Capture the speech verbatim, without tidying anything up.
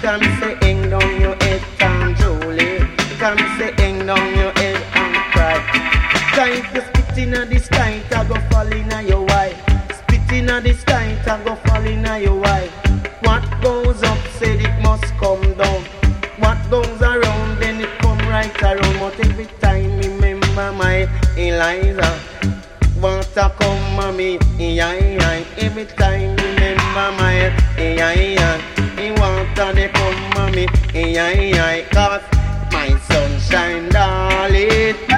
Come say hang down your head, Tom Julie. Come say hang down your head and cry. Time to spit inna the sky, it a go fall inna your wife. Spit inna the sky, it a go fall inna your wife. What goes up, said it must come down. What goes around, then it come right around. But every time remember my Eliza. Water come on me, yeah, yeah. Every time remember my yeah, yeah. The water they come on me, yeah, yeah. Cause my sunshine darling.